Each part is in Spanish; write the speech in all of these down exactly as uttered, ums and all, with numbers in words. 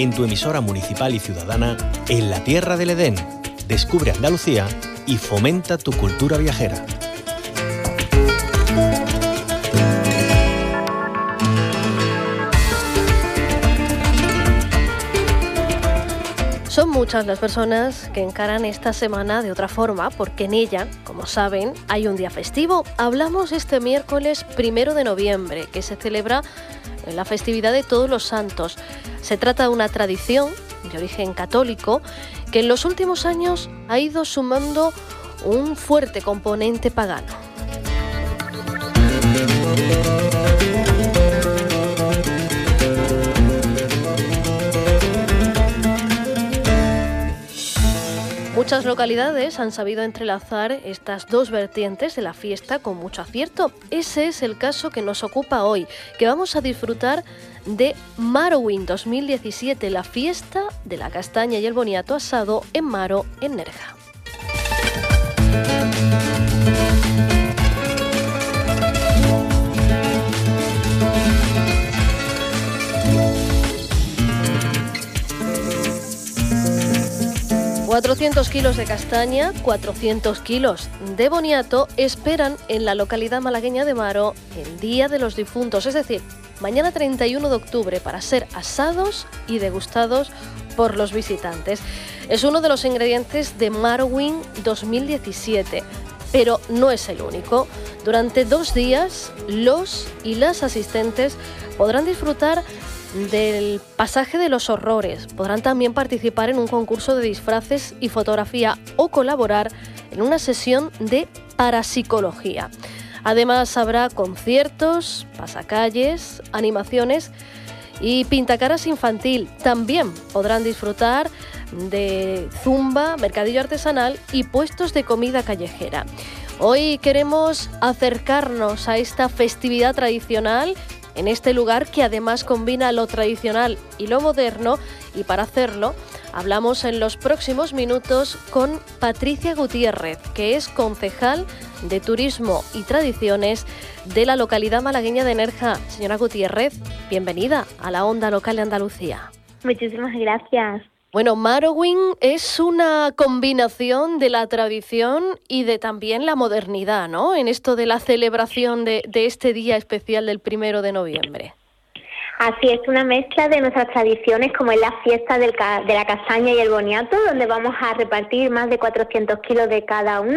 en tu emisora municipal y ciudadana, en la tierra del Edén. Descubre Andalucía y fomenta tu cultura viajera. Son muchas las personas que encaran esta semana de otra forma, porque en ella, como saben, hay un día festivo. Hablamos este miércoles primero de noviembre, que se celebra la festividad de Todos los Santos. Se trata de una tradición de origen católico que en los últimos años ha ido sumando un fuerte componente pagano. Muchas localidades han sabido entrelazar estas dos vertientes de la fiesta con mucho acierto. Ese es el caso que nos ocupa hoy, que vamos a disfrutar de Marowind dos mil diecisiete, la fiesta de la castaña y el boniato asado en Maro, en Nerja. cuatrocientos kilos de castaña, cuatrocientos kilos de boniato esperan en la localidad malagueña de Maro el Día de los Difuntos, es decir, mañana treinta y uno de octubre, para ser asados y degustados por los visitantes. Es uno de los ingredientes de Marowind dos mil diecisiete, pero no es el único. Durante dos días, los y las asistentes podrán disfrutar del pasaje de los horrores. Podrán también participar en un concurso de disfraces y fotografía o colaborar en una sesión de parapsicología. Además habrá conciertos, pasacalles, animaciones y pintacaras infantil. También podrán disfrutar de zumba, mercadillo artesanal y puestos de comida callejera. Hoy queremos acercarnos a esta festividad tradicional en este lugar que además combina lo tradicional y lo moderno, y para hacerlo hablamos en los próximos minutos con Patricia Gutiérrez, que es concejal de Turismo y Tradiciones de la localidad malagueña de Nerja. Señora Gutiérrez, bienvenida a la Onda Local de Andalucía. Muchísimas gracias. Bueno, Marowind es una combinación de la tradición y de también la modernidad, ¿no? En esto de la celebración de, de este día especial del primero de noviembre. Así es, una mezcla de nuestras tradiciones, como es la fiesta del ca- de la castaña y el boniato, donde vamos a repartir más de cuatrocientos kilos de cada uno,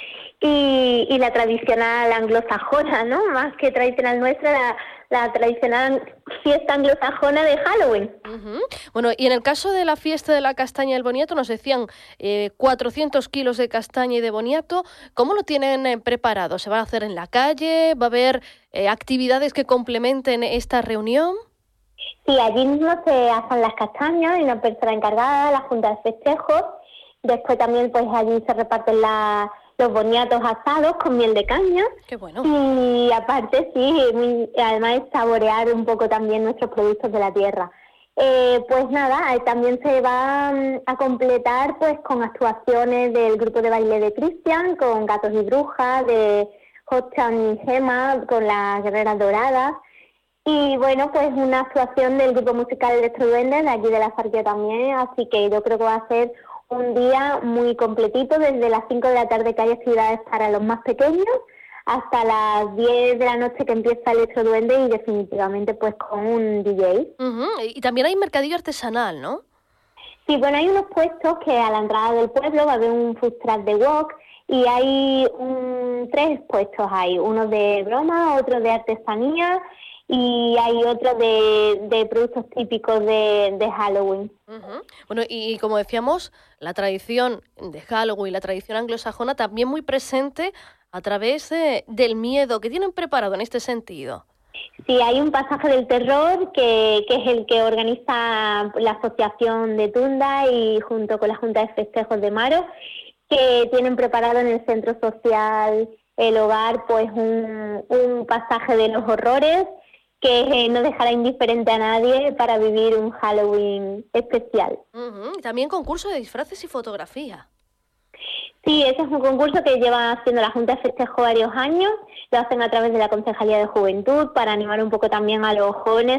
y, y la tradicional anglosajona, ¿no? Más que tradicional nuestra, la, la tradicional fiesta anglosajona de Halloween. Uh-huh. Bueno, y en el caso de la fiesta de la castaña y el boniato, nos decían eh, cuatrocientos kilos de castaña y de boniato. ¿Cómo lo tienen eh, preparado? ¿Se va a hacer en la calle? ¿Va a haber eh, actividades que complementen esta reunión? Sí, allí mismo se hacen las castañas, hay una persona encargada, la junta de festejos. Después también pues allí se reparten la, los boniatos asados con miel de caña. Qué bueno. Y aparte, sí, muy, además es saborear un poco también nuestros productos de la tierra. Eh, pues nada, eh, también se va um, a completar pues con actuaciones del grupo de baile de Cristian, con Gatos y Brujas, de Hotchan y Gema, con las Guerreras Doradas. Y bueno, pues una actuación del grupo musical Electroduendes, de aquí de la Zarquía también, así que yo creo que va a ser un día muy completito, desde las cinco de la tarde que hay actividades para los más pequeños, hasta las diez de la noche que empieza Electroduende, y definitivamente pues con un D J. Uh-huh. Y también hay mercadillo artesanal, ¿no? Sí, bueno, hay unos puestos que a la entrada del pueblo va a haber un food truck de wok, y hay un, tres puestos ahí, uno de broma, otro de artesanía, y hay otro de, de productos típicos de, de Halloween. Uh-huh. Bueno, y como decíamos, la tradición de Halloween, la tradición anglosajona, también muy presente a través de, del miedo. ¿Qué tienen preparado en este sentido? Sí, hay un pasaje del terror que, que es el que organiza la Asociación de Tunda y junto con la Junta de Festejos de Maro, que tienen preparado en el Centro Social El Hogar pues un, un pasaje de los horrores que eh, no dejará indiferente a nadie para vivir un Halloween especial. Uh-huh. Y también concurso de disfraces y fotografía. Sí, ese es un concurso que lleva haciendo la Junta de Festejo varios años, lo hacen a través de la Concejalía de Juventud para animar un poco también a los jóvenes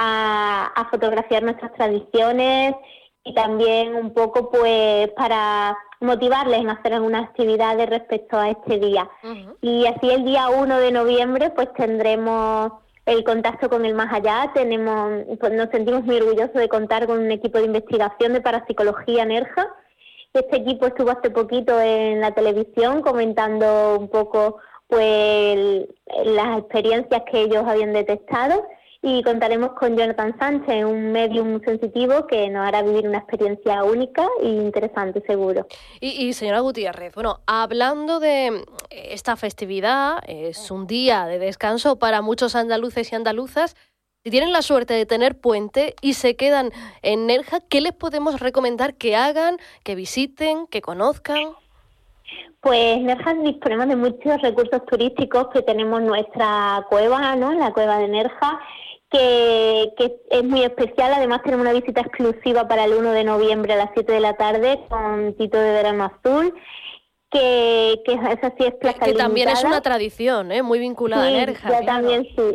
a, a fotografiar nuestras tradiciones y también un poco pues para motivarles en hacer algunas actividades respecto a este día. Uh-huh. Y así el día uno de noviembre pues tendremos el contacto con el más allá, tenemos, pues nos sentimos muy orgullosos de contar con un equipo de investigación de parapsicología NERJA. Este equipo estuvo hace poquito en la televisión comentando un poco pues las experiencias que ellos habían detectado y contaremos con Jonathan Sánchez, un medium sensitivo que nos hará vivir una experiencia única e interesante, seguro. Y, y señora Gutiérrez, bueno, hablando de esta festividad, es un día de descanso para muchos andaluces y andaluzas. Si tienen la suerte de tener puente y se quedan en Nerja, ¿qué les podemos recomendar que hagan, que visiten, que conozcan? Pues en Nerja disponemos de muchos recursos turísticos, que tenemos nuestra cueva, ¿no? La cueva de Nerja, que, que es muy especial. Además tenemos una visita exclusiva para el uno de noviembre a las siete de la tarde con Tito de Verano Azul. Que, que esa sí es plaza que limitada. También es una tradición, ¿eh? Muy vinculada sí, a Nerja. Yo claro. también sí.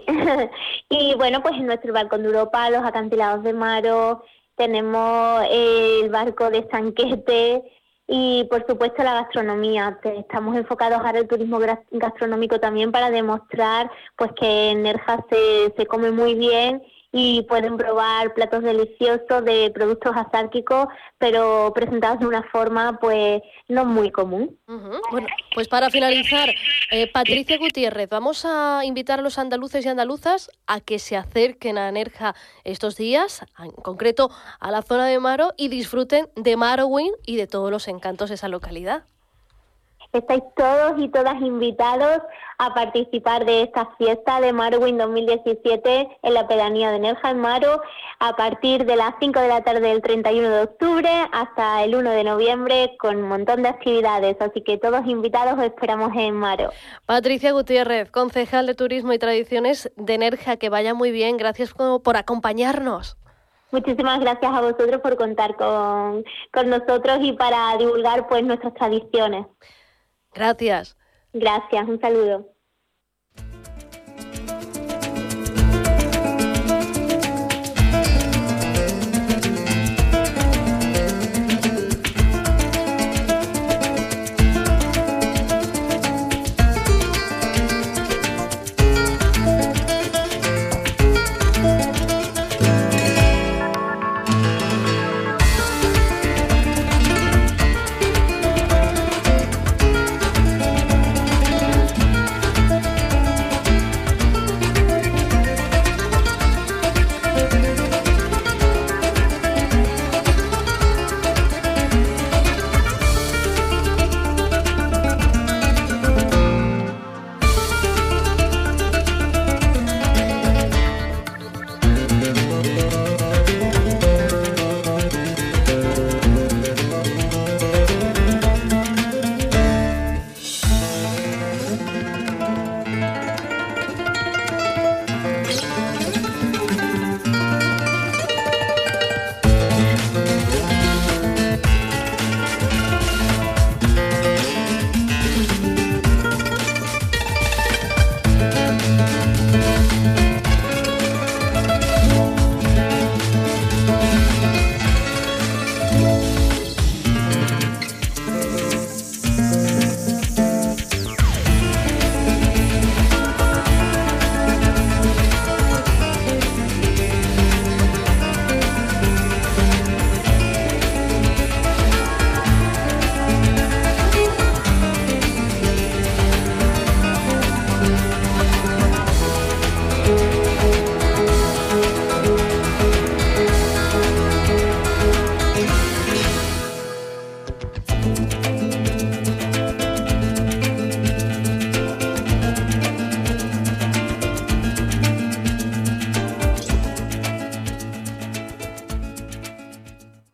Y bueno, pues en nuestro balcón de Europa, los acantilados de Maro, tenemos el barco de Sanquete y por supuesto la gastronomía. Estamos enfocados ahora al turismo gastronómico también para demostrar pues que en Nerja se, se come muy bien y pueden probar platos deliciosos de productos asárquicos, pero presentados de una forma pues no muy común. Uh-huh. Bueno, pues para finalizar, eh, Patricia Gutiérrez, vamos a invitar a los andaluces y andaluzas a que se acerquen a Nerja estos días, en concreto a la zona de Maro, y disfruten de Marowin y de todos los encantos de esa localidad. Estáis todos y todas invitados a participar de esta fiesta de Marowin dos mil diecisiete en la pedanía de Nerja, en Maro, a partir de las cinco de la tarde del treinta y uno de octubre hasta el uno de noviembre, con un montón de actividades. Así que todos invitados, os esperamos en Maro. Patricia Gutiérrez, concejal de Turismo y Tradiciones de Nerja, que vaya muy bien. Gracias por acompañarnos. Muchísimas gracias a vosotros por contar con, con nosotros y para divulgar pues nuestras tradiciones. Gracias. Gracias, un saludo.